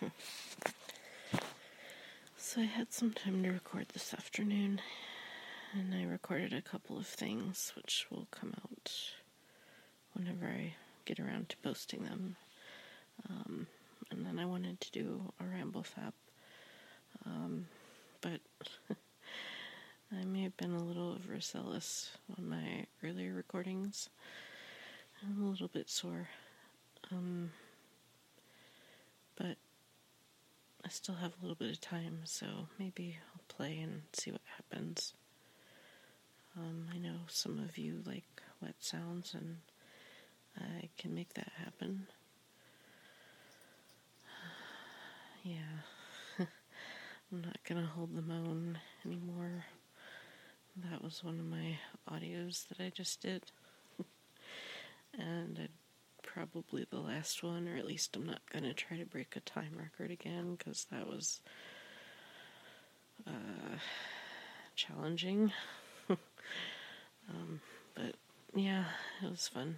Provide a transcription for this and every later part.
So I had some time to record this afternoon, and I recorded a couple of things which will come out whenever I get around to posting them. And then I wanted to do a ramble fap, but I may have been a little overzealous on my earlier recordings. I'm a little bit sore, but I still have a little bit of time, so maybe I'll play and see what happens. I know some of you like wet sounds, and I can make that happen. Yeah, I'm not gonna hold the moan anymore. That was one of my audios that I just did. And probably the last one, or at least I'm not gonna try to break a time record again, because that was challenging. But yeah, it was fun.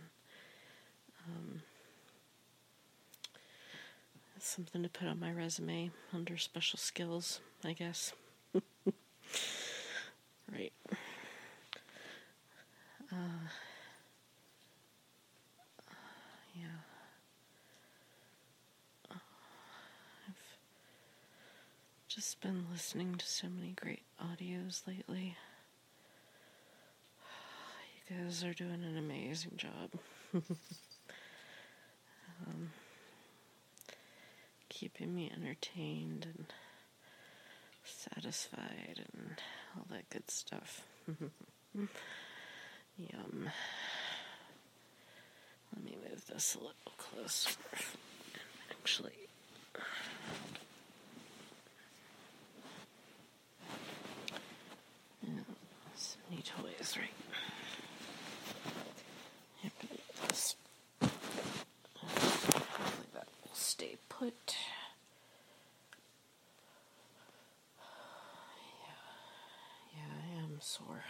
It's something to put on my resume under special skills, I guess. Right. Yeah. I've just been listening to so many great audios lately. You guys are doing an amazing job. Keeping me entertained and satisfied and all that good stuff. Yum. Let me move this a little closer. Actually, yeah, so many toys, right? This. Hopefully that will stay put. Yeah, I am sore.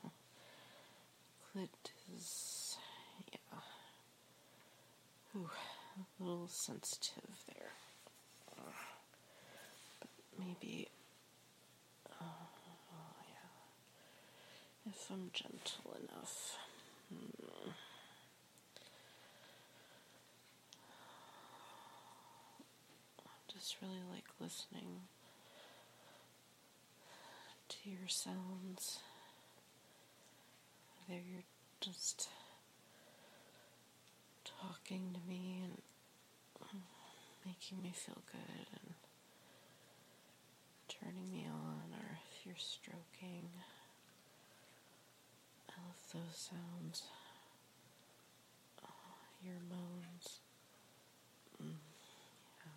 Clit is, yeah. Ooh, a little sensitive there. But maybe, yeah, if I'm gentle enough. I just really like listening to your sounds. Whether you're just talking to me and making me feel good and turning me on, or if you're stroking. I love those sounds. Your moans. Yeah.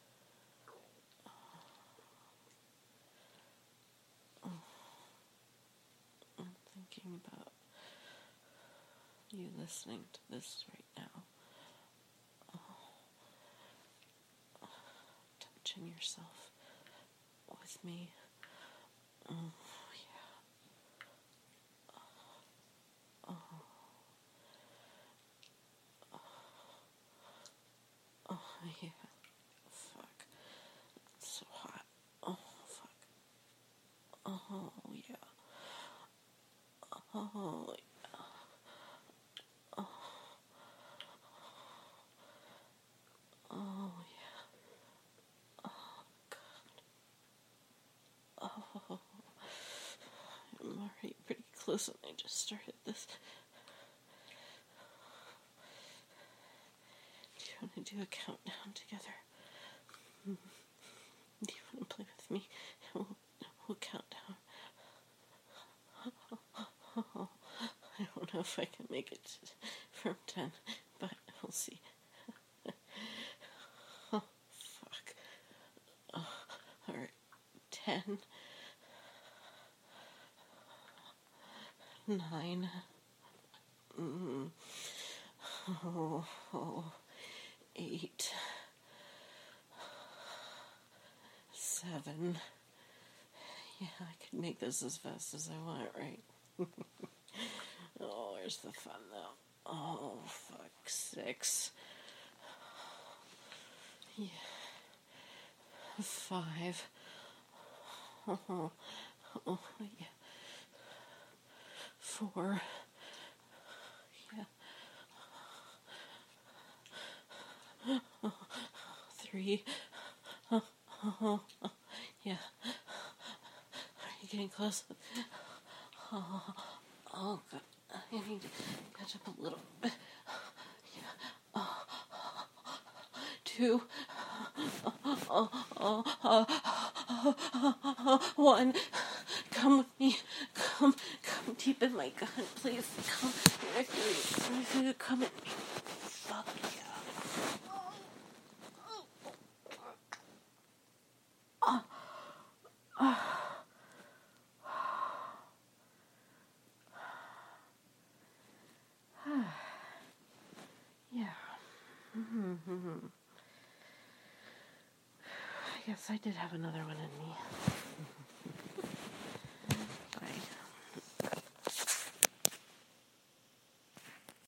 I'm thinking about you listening to this right now. Touching yourself with me. Yeah. Oh, yeah. Fuck. It's so hot. Oh, fuck. Oh, yeah. Oh, yeah. Oh, yeah. Oh, God. Oh. I'm already pretty close and I just started this. Do you want to do a countdown together? Do you want to play with me? We'll count down. I don't know if I can make it from 10, but we'll see. Oh, fuck. Oh, alright. 10, 9, 8, 7. Yeah, I could make this as fast as I want, right? Oh, where's the fun, though? Oh, fuck. 6. Yeah. 5. Oh, yeah. 4. Yeah. 3. Yeah. Are you getting close? Oh, God. I need to catch up a little bit. Yeah. 2. 1. Come with me. Come deep in my gun, please. Come. Come at me. Fuck yeah. Yeah. I guess I did have another one in me.